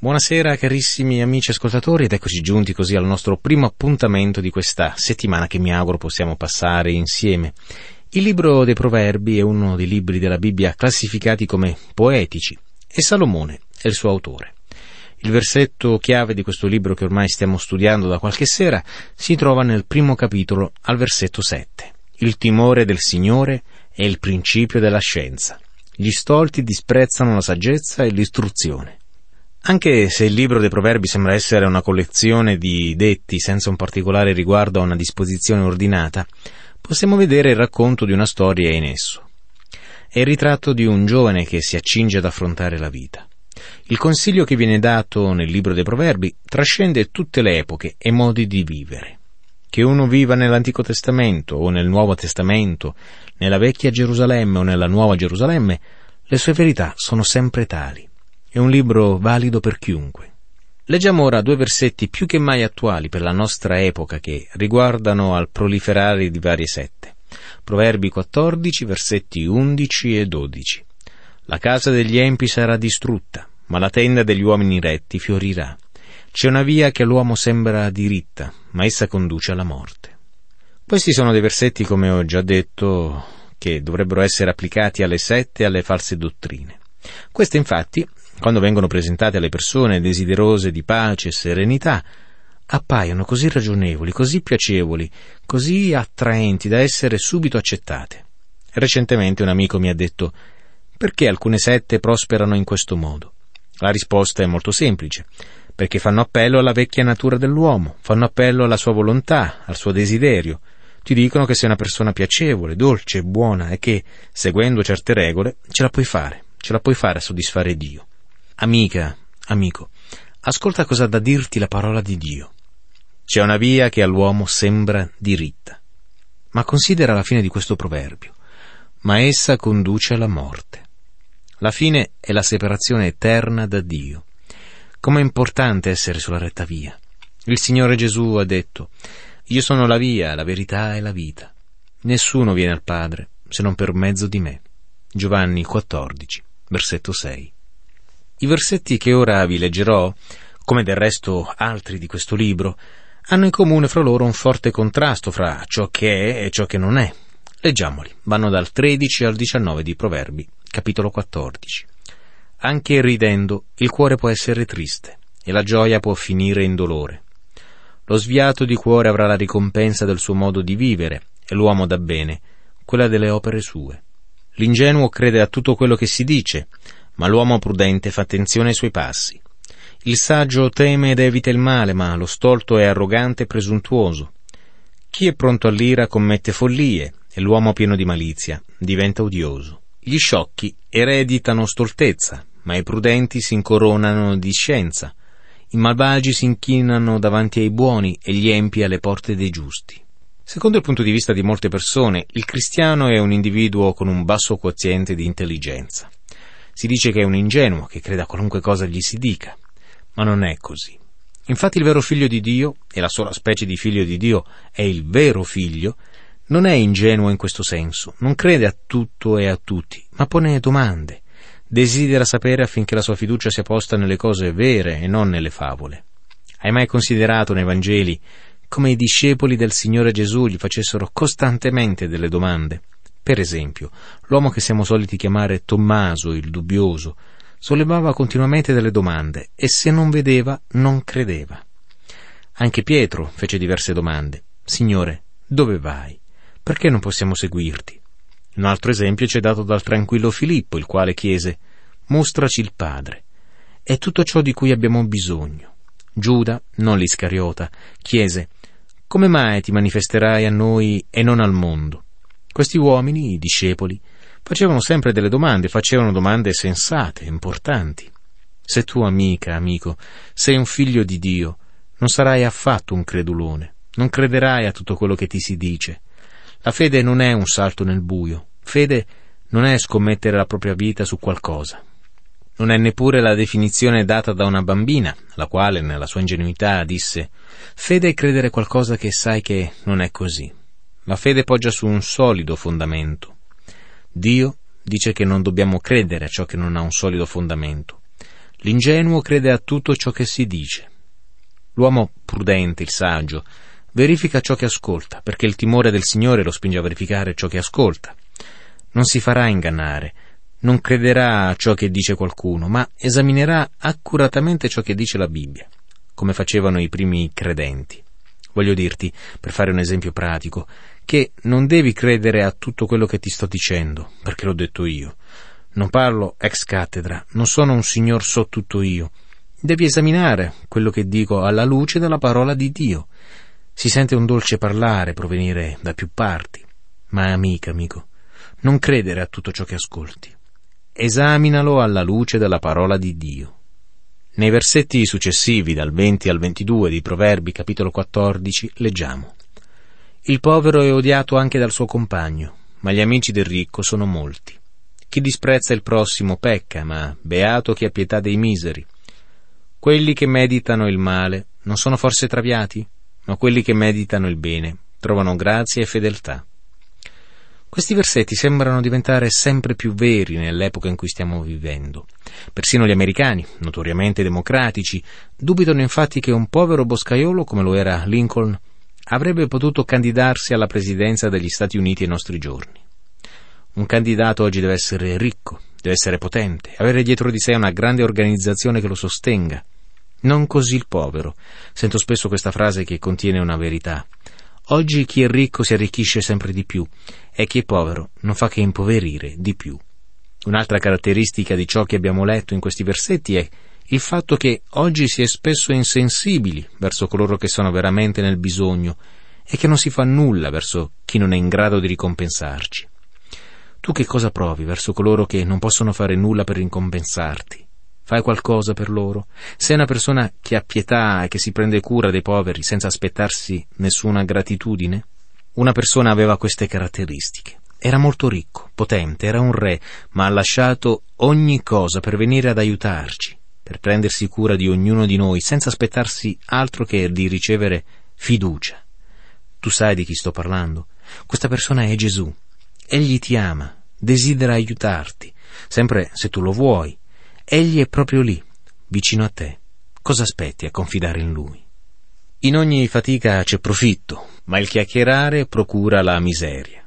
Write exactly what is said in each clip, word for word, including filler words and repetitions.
Buonasera carissimi amici ascoltatori ed eccoci giunti così al nostro primo appuntamento di questa settimana che mi auguro possiamo passare insieme. Il libro dei Proverbi è uno dei libri della Bibbia classificati come poetici e Salomone è il suo autore. Il versetto chiave di questo libro che ormai stiamo studiando da qualche sera si trova nel primo capitolo al versetto sette. Il timore del Signore è il principio della scienza. Gli stolti disprezzano la saggezza e l'istruzione. Anche se il libro dei Proverbi sembra essere una collezione di detti senza un particolare riguardo a una disposizione ordinata, possiamo vedere il racconto di una storia in esso. È il ritratto di un giovane che si accinge ad affrontare la vita. Il consiglio che viene dato nel libro dei Proverbi trascende tutte le epoche e modi di vivere. Che uno viva nell'Antico Testamento o nel Nuovo Testamento, nella vecchia Gerusalemme o nella Nuova Gerusalemme, le sue verità sono sempre tali. È un libro valido per chiunque. Leggiamo ora due versetti più che mai attuali per la nostra epoca che riguardano al proliferare di varie sette. Proverbi quattordici, versetti undici e dodici. La casa degli empi sarà distrutta, ma la tenda degli uomini retti fiorirà. C'è una via che all'uomo sembra diritta, ma essa conduce alla morte. Questi sono dei versetti, come ho già detto, che dovrebbero essere applicati alle sette e alle false dottrine. Queste, infatti, quando vengono presentate alle persone desiderose di pace e serenità, appaiono così ragionevoli, così piacevoli, così attraenti da essere subito accettate. Recentemente un amico mi ha detto: perché alcune sette prosperano in questo modo? La risposta è molto semplice: perché fanno appello alla vecchia natura dell'uomo, fanno appello alla sua volontà, al suo desiderio. Ti dicono che sei una persona piacevole, dolce, buona e che, seguendo certe regole, ce la puoi fare, ce la puoi fare a soddisfare Dio. Amica, amico, ascolta cosa ha da dirti la parola di Dio. C'è una via che all'uomo sembra diritta, ma considera la fine di questo proverbio: ma essa conduce alla morte. La fine è la separazione eterna da Dio. Com'è importante essere sulla retta via. Il Signore Gesù ha detto: io sono la via, la verità e la vita. Nessuno viene al Padre se non per mezzo di me. Giovanni quattordici, versetto sei. I versetti che ora vi leggerò, come del resto altri di questo libro, hanno in comune fra loro un forte contrasto fra ciò che è e ciò che non è. Leggiamoli. Vanno dal tredici al diciannove di Proverbi, capitolo quattordici. Anche ridendo il cuore può essere triste e la gioia può finire in dolore. Lo sviato di cuore avrà la ricompensa del suo modo di vivere e l'uomo da bene quella delle opere sue. L'ingenuo crede a tutto quello che si dice, ma l'uomo prudente fa attenzione ai suoi passi. Il saggio teme ed evita il male, ma lo stolto è arrogante e presuntuoso. Chi è pronto all'ira commette follie, e l'uomo pieno di malizia diventa odioso. Gli sciocchi ereditano stoltezza, ma i prudenti si incoronano di scienza. I malvagi si inchinano davanti ai buoni e gli empi alle porte dei giusti. Secondo il punto di vista di molte persone, il cristiano è un individuo con un basso quoziente di intelligenza. Si dice che è un ingenuo, che crede a qualunque cosa gli si dica, ma non è così. Infatti il vero figlio di Dio, e la sola specie di figlio di Dio è il vero figlio, non è ingenuo in questo senso, non crede a tutto e a tutti, ma pone domande, desidera sapere affinché la sua fiducia sia posta nelle cose vere e non nelle favole. Hai mai considerato nei Vangeli come i discepoli del Signore Gesù gli facessero costantemente delle domande? Per esempio, l'uomo che siamo soliti chiamare Tommaso, il dubbioso, sollevava continuamente delle domande e se non vedeva, non credeva. Anche Pietro fece diverse domande. Signore, dove vai? Perché non possiamo seguirti? Un altro esempio ci è dato dal tranquillo Filippo, il quale chiese: mostraci il Padre. È tutto ciò di cui abbiamo bisogno. Giuda, non l'Iscariota, chiese: come mai ti manifesterai a noi e non al mondo? Questi uomini, i discepoli, facevano sempre delle domande, facevano domande sensate, importanti. Se tu, amica, amico, sei un figlio di Dio, non sarai affatto un credulone, non crederai a tutto quello che ti si dice. La fede non è un salto nel buio, fede non è scommettere la propria vita su qualcosa. Non è neppure la definizione data da una bambina, la quale, nella sua ingenuità, disse: fede è credere qualcosa che sai che non è così. La fede poggia su un solido fondamento. Dio dice che non dobbiamo credere a ciò che non ha un solido fondamento. L'ingenuo crede a tutto ciò che si dice. L'uomo prudente, il saggio, verifica ciò che ascolta, perché il timore del Signore lo spinge a verificare ciò che ascolta. Non si farà ingannare, non crederà a ciò che dice qualcuno, ma esaminerà accuratamente ciò che dice la Bibbia, come facevano i primi credenti. Voglio dirti, per fare un esempio pratico, che non devi credere a tutto quello che ti sto dicendo, perché l'ho detto io. Non parlo ex cattedra, non sono un signor so tutto io. Devi esaminare quello che dico alla luce della parola di Dio. Si sente un dolce parlare provenire da più parti, ma amica, amico, non credere a tutto ciò che ascolti. Esaminalo alla luce della parola di Dio. Nei versetti successivi, dal venti al ventidue di Proverbi, capitolo quattordici, leggiamo: Il povero è odiato anche dal suo compagno, ma gli amici del ricco sono molti. Chi disprezza il prossimo pecca, ma beato chi ha pietà dei miseri. Quelli che meditano il male non sono forse traviati? Ma quelli che meditano il bene trovano grazia e fedeltà. Questi versetti sembrano diventare sempre più veri nell'epoca in cui stiamo vivendo. Persino gli americani, notoriamente democratici, dubitano infatti che un povero boscaiolo come lo era Lincoln avrebbe potuto candidarsi alla presidenza degli Stati Uniti ai nostri giorni. Un candidato oggi deve essere ricco, deve essere potente, avere dietro di sé una grande organizzazione che lo sostenga. Non così il povero. Sento spesso questa frase che contiene una verità. Oggi chi è ricco si arricchisce sempre di più e chi è povero non fa che impoverire di più. Un'altra caratteristica di ciò che abbiamo letto in questi versetti è il fatto che oggi si è spesso insensibili verso coloro che sono veramente nel bisogno e che non si fa nulla verso chi non è in grado di ricompensarci. Tu che cosa provi verso coloro che non possono fare nulla per ricompensarti? Fai qualcosa per loro? Sei una persona che ha pietà e che si prende cura dei poveri senza aspettarsi nessuna gratitudine? Una persona aveva queste caratteristiche. Era molto ricco, potente, era un re, ma ha lasciato ogni cosa per venire ad aiutarci, per prendersi cura di ognuno di noi, senza aspettarsi altro che di ricevere fiducia. Tu sai di chi sto parlando? Questa persona è Gesù. Egli ti ama, desidera aiutarti, sempre se tu lo vuoi. Egli è proprio lì, vicino a te. Cosa aspetti a confidare in Lui? In ogni fatica c'è profitto, ma il chiacchierare procura la miseria.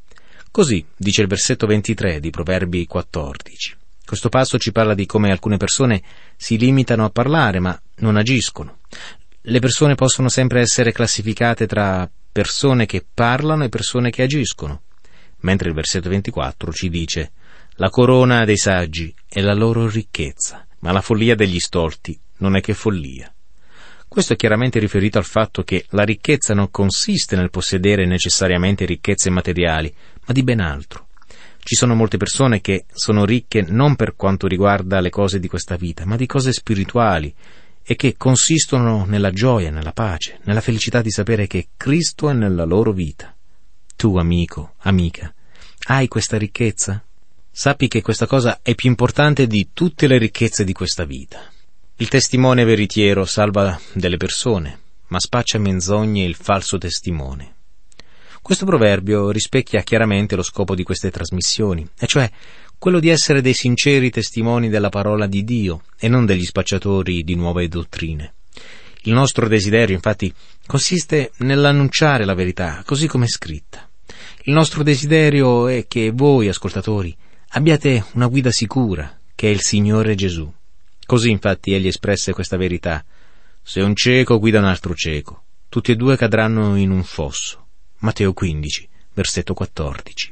Così dice il versetto ventitré di Proverbi quattordici. Questo passo ci parla di come alcune persone si limitano a parlare, ma non agiscono. Le persone possono sempre essere classificate tra persone che parlano e persone che agiscono. Mentre il versetto ventiquattro ci dice: la corona dei saggi è la loro ricchezza, ma la follia degli stolti non è che follia. Questo è chiaramente riferito al fatto che la ricchezza non consiste nel possedere necessariamente ricchezze materiali, ma di ben altro. Ci sono molte persone che sono ricche non per quanto riguarda le cose di questa vita, ma di cose spirituali, e che consistono nella gioia, nella pace, nella felicità di sapere che Cristo è nella loro vita. Tu, amico, amica, hai questa ricchezza? Sappi che questa cosa è più importante di tutte le ricchezze di questa vita. Il testimone veritiero salva delle persone, ma spaccia menzogne il falso testimone. Questo proverbio rispecchia chiaramente lo scopo di queste trasmissioni, e cioè quello di essere dei sinceri testimoni della parola di Dio e non degli spacciatori di nuove dottrine. Il nostro desiderio, infatti, consiste nell'annunciare la verità, così come è scritta. Il nostro desiderio è che voi, ascoltatori, abbiate una guida sicura, che è il Signore Gesù. Così, infatti, egli espresse questa verità: se un cieco guida un altro cieco, tutti e due cadranno in un fosso. Matteo quindici, versetto quattordici.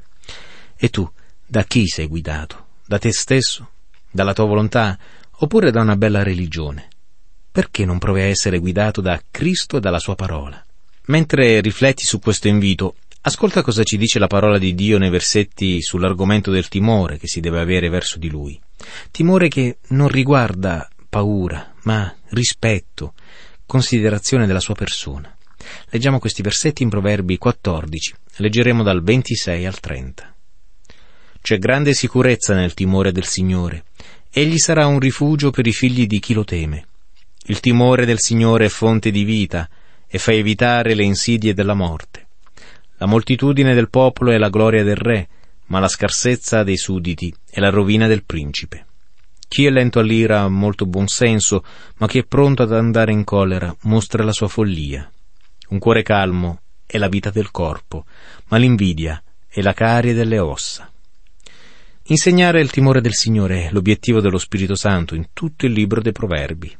E tu, da chi sei guidato? Da te stesso? Dalla tua volontà? Oppure da una bella religione? Perché non provi a essere guidato da Cristo e dalla sua parola? Mentre rifletti su questo invito, ascolta cosa ci dice la parola di Dio nei versetti sull'argomento del timore che si deve avere verso di Lui. Timore che non riguarda paura, ma rispetto, considerazione della sua persona. Leggiamo questi versetti in Proverbi quattordici, leggeremo dal ventisei al trenta. C'è grande sicurezza nel timore del Signore. Egli sarà un rifugio per i figli di chi lo teme. Il timore del Signore è fonte di vita e fa evitare le insidie della morte. La moltitudine del popolo è la gloria del re, ma la scarsezza dei sudditi è la rovina del principe. Chi è lento all'ira ha molto buon senso, ma chi è pronto ad andare in collera mostra la sua follia. Un cuore calmo è la vita del corpo, ma l'invidia è la carie delle ossa. Insegnare il timore del Signore è l'obiettivo dello Spirito Santo in tutto il libro dei Proverbi.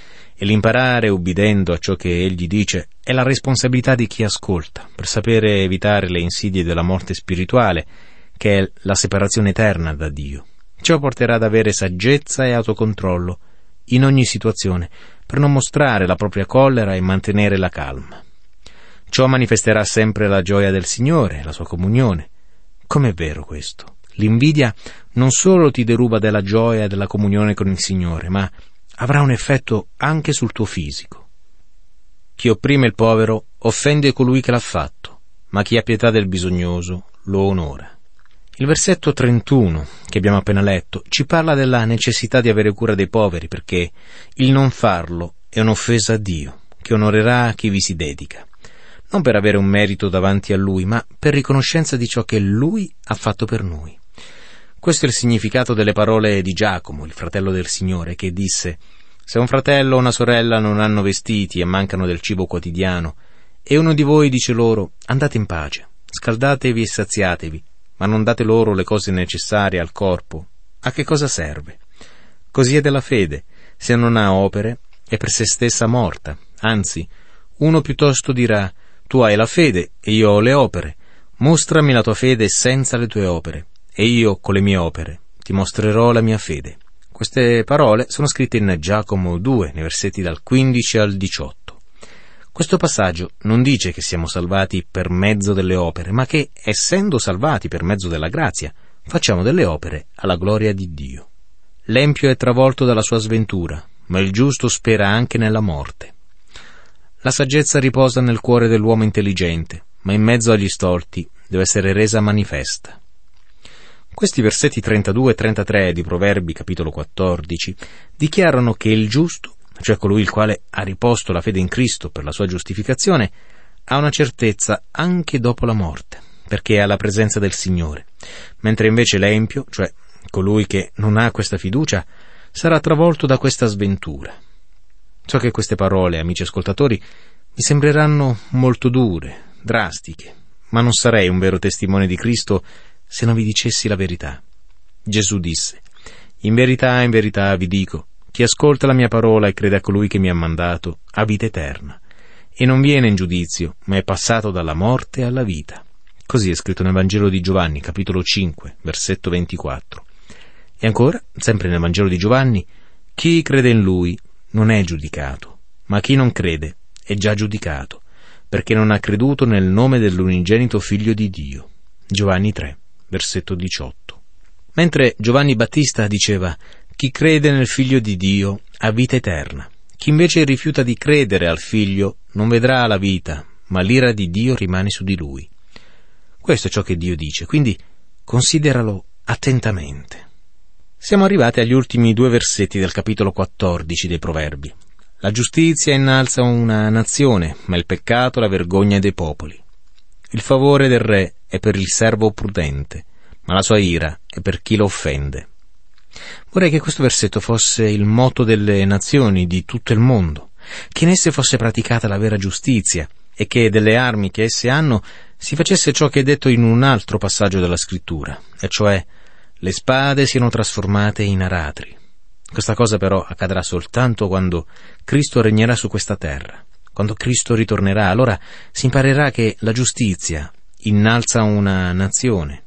E l'imparare ubbidendo a ciò che egli dice è la responsabilità di chi ascolta, per sapere evitare le insidie della morte spirituale, che è la separazione eterna da Dio. Ciò porterà ad avere saggezza e autocontrollo in ogni situazione, per non mostrare la propria collera e mantenere la calma. Ciò manifesterà sempre la gioia del Signore, la sua comunione. Com'è vero questo? L'invidia non solo ti deruba della gioia e della comunione con il Signore, ma avrà un effetto anche sul tuo fisico. Chi opprime il povero offende colui che l'ha fatto, ma chi ha pietà del bisognoso lo onora. Il versetto trentuno, che abbiamo appena letto, ci parla della necessità di avere cura dei poveri, perché il non farlo è un'offesa a Dio, che onorerà chi vi si dedica. Non per avere un merito davanti a Lui, ma per riconoscenza di ciò che Lui ha fatto per noi. Questo è il significato delle parole di Giacomo, il fratello del Signore, che disse: «Se un fratello o una sorella non hanno vestiti e mancano del cibo quotidiano, e uno di voi dice loro: andate in pace, scaldatevi e saziatevi, ma non date loro le cose necessarie al corpo, a che cosa serve? Così è della fede, se non ha opere, è per se stessa morta. Anzi, uno piuttosto dirà: tu hai la fede e io ho le opere, mostrami la tua fede senza le tue opere, e io con le mie opere ti mostrerò la mia fede». Queste parole sono scritte in Giacomo due, nei versetti dal quindici al diciotto. Questo passaggio non dice che siamo salvati per mezzo delle opere, ma che, essendo salvati per mezzo della grazia, facciamo delle opere alla gloria di Dio. L'empio è travolto dalla sua sventura, ma il giusto spera anche nella morte. La saggezza riposa nel cuore dell'uomo intelligente, ma in mezzo agli stolti deve essere resa manifesta. Questi versetti trentadue e trentatré di Proverbi, capitolo quattordici, dichiarano che il giusto, cioè colui il quale ha riposto la fede in Cristo per la sua giustificazione, ha una certezza anche dopo la morte, perché ha la presenza del Signore, mentre invece l'empio, cioè colui che non ha questa fiducia, sarà travolto da questa sventura. So che queste parole, amici ascoltatori, mi sembreranno molto dure, drastiche, ma non sarei un vero testimone di Cristo se non vi dicessi la verità. Gesù disse: «In verità, in verità vi dico, chi ascolta la mia parola e crede a colui che mi ha mandato ha vita eterna, e non viene in giudizio, ma è passato dalla morte alla vita». Così è scritto nel Vangelo di Giovanni, capitolo cinque, versetto ventiquattro. E ancora, sempre nel Vangelo di Giovanni: «Chi crede in Lui non è giudicato, ma chi non crede è già giudicato, perché non ha creduto nel nome dell'unigenito Figlio di Dio». Giovanni tre, versetto diciotto. Mentre Giovanni Battista diceva: «Chi crede nel Figlio di Dio ha vita eterna. Chi invece rifiuta di credere al Figlio non vedrà la vita, ma l'ira di Dio rimane su di lui». Questo è ciò che Dio dice, quindi consideralo attentamente. Siamo arrivati agli ultimi due versetti del capitolo quattordici dei Proverbi. La giustizia innalza una nazione, ma il peccato la vergogna dei popoli. Il favore del re è per il servo prudente, ma la sua ira è per chi lo offende. Vorrei che questo versetto fosse il motto delle nazioni di tutto il mondo, che in esse fosse praticata la vera giustizia e che delle armi che esse hanno si facesse ciò che è detto in un altro passaggio della Scrittura, e cioè le spade siano trasformate in aratri. Questa cosa però accadrà soltanto quando Cristo regnerà su questa terra. Quando Cristo ritornerà, allora si imparerà che la giustizia innalza una nazione.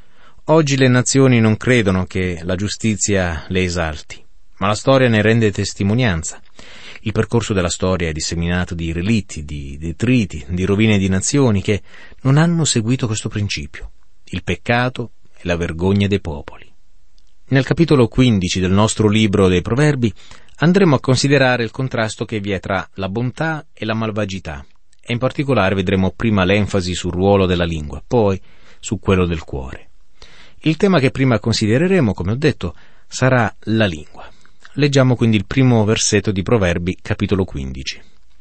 Oggi le nazioni non credono che la giustizia le esalti, ma la storia ne rende testimonianza. Il percorso della storia è disseminato di relitti, di detriti, di rovine di nazioni che non hanno seguito questo principio. Il peccato è la vergogna dei popoli. Nel capitolo quindici del nostro libro dei Proverbi andremo a considerare il contrasto che vi è tra la bontà e la malvagità, e in particolare vedremo prima l'enfasi sul ruolo della lingua, poi su quello del cuore. Il tema che prima considereremo, come ho detto, sarà la lingua. Leggiamo quindi il primo versetto di Proverbi, capitolo quindici.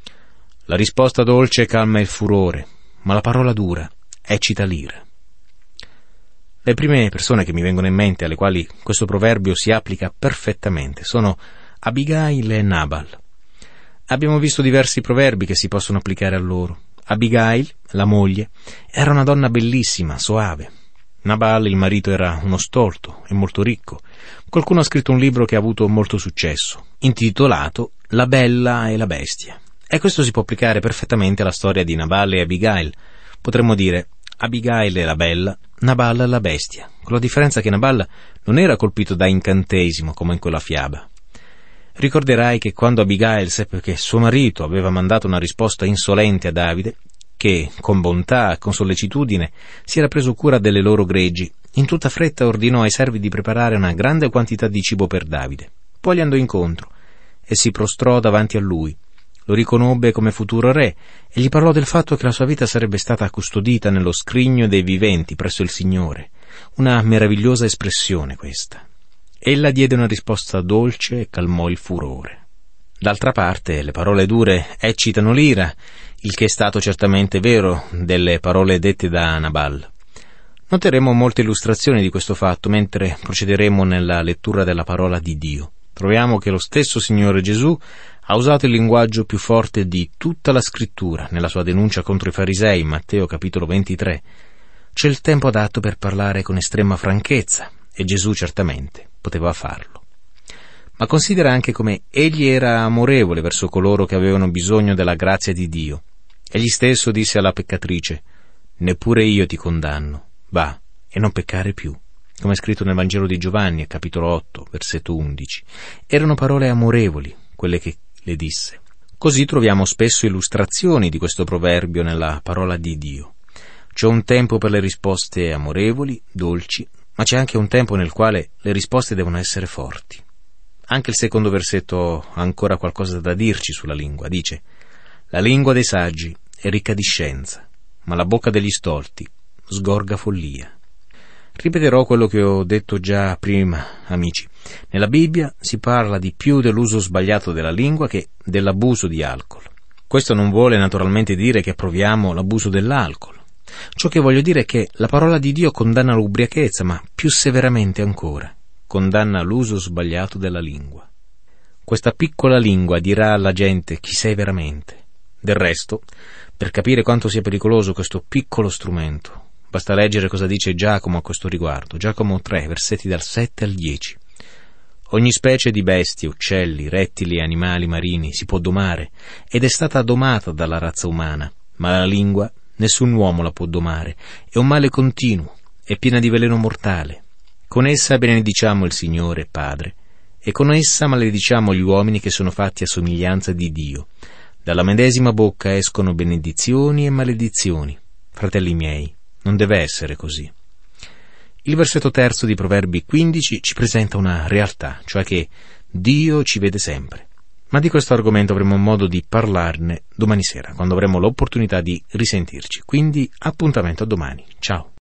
La risposta dolce calma il furore, ma la parola dura eccita l'ira. Le prime persone che mi vengono in mente alle quali questo proverbio si applica perfettamente sono Abigail e Nabal. Abbiamo visto diversi proverbi che si possono applicare a loro. Abigail, la moglie, era una donna bellissima, soave. Nabal, il marito, era uno stolto e molto ricco. Qualcuno ha scritto un libro che ha avuto molto successo, intitolato La bella e la bestia. E questo si può applicare perfettamente alla storia di Nabal e Abigail. Potremmo dire Abigail è la bella, Nabal la bestia, con la differenza che Nabal non era colpito da incantesimo come in quella fiaba. Ricorderai che quando Abigail seppe che suo marito aveva mandato una risposta insolente a Davide, che con bontà e con sollecitudine si era preso cura delle loro greggi, in tutta fretta ordinò ai servi di preparare una grande quantità di cibo per Davide. Poi gli andò incontro e si prostrò davanti a lui. Lo riconobbe come futuro re e gli parlò del fatto che la sua vita sarebbe stata custodita nello scrigno dei viventi presso il Signore. Una meravigliosa espressione questa. Ella diede una risposta dolce e calmò il furore. D'altra parte, le parole dure eccitano l'ira, il che è stato certamente vero delle parole dette da Nabal. Noteremo molte illustrazioni di questo fatto mentre procederemo nella lettura della parola di Dio. Troviamo che lo stesso Signore Gesù ha usato il linguaggio più forte di tutta la Scrittura nella sua denuncia contro i farisei in Matteo capitolo ventitré. C'è il tempo adatto per parlare con estrema franchezza e Gesù certamente poteva farlo. Ma considera anche come egli era amorevole verso coloro che avevano bisogno della grazia di Dio. Egli stesso disse alla peccatrice: «Neppure io ti condanno, va e non peccare più», come è scritto nel Vangelo di Giovanni, capitolo otto, versetto undici. Erano parole amorevoli, quelle che le disse. Così troviamo spesso illustrazioni di questo proverbio nella parola di Dio. C'è un tempo per le risposte amorevoli, dolci, ma c'è anche un tempo nel quale le risposte devono essere forti. Anche il secondo versetto ha ancora qualcosa da dirci sulla lingua. Dice: «La lingua dei saggi è ricca di scienza, ma la bocca degli stolti sgorga follia». Ripeterò quello che ho detto già prima, amici. Nella Bibbia si parla di più dell'uso sbagliato della lingua che dell'abuso di alcol. Questo non vuole naturalmente dire che approviamo l'abuso dell'alcol. Ciò che voglio dire è che la parola di Dio condanna l'ubriachezza, ma più severamente ancora condanna l'uso sbagliato della lingua. Questa piccola lingua dirà alla gente chi sei veramente. Del resto, per capire quanto sia pericoloso questo piccolo strumento, basta leggere cosa dice Giacomo a questo riguardo. Giacomo tre, versetti dal sette al dieci. Ogni specie di bestie, uccelli, rettili e animali marini si può domare ed è stata domata dalla razza umana, ma la lingua nessun uomo la può domare, è un male continuo, è piena di veleno mortale. Con essa benediciamo il Signore Padre e con essa malediciamo gli uomini che sono fatti a somiglianza di Dio. Dalla medesima bocca escono benedizioni e maledizioni. Fratelli miei, non deve essere così. Il versetto terzo di Proverbi quindici ci presenta una realtà, cioè che Dio ci vede sempre. Ma di questo argomento avremo modo di parlarne domani sera, quando avremo l'opportunità di risentirci. Quindi appuntamento a domani. Ciao.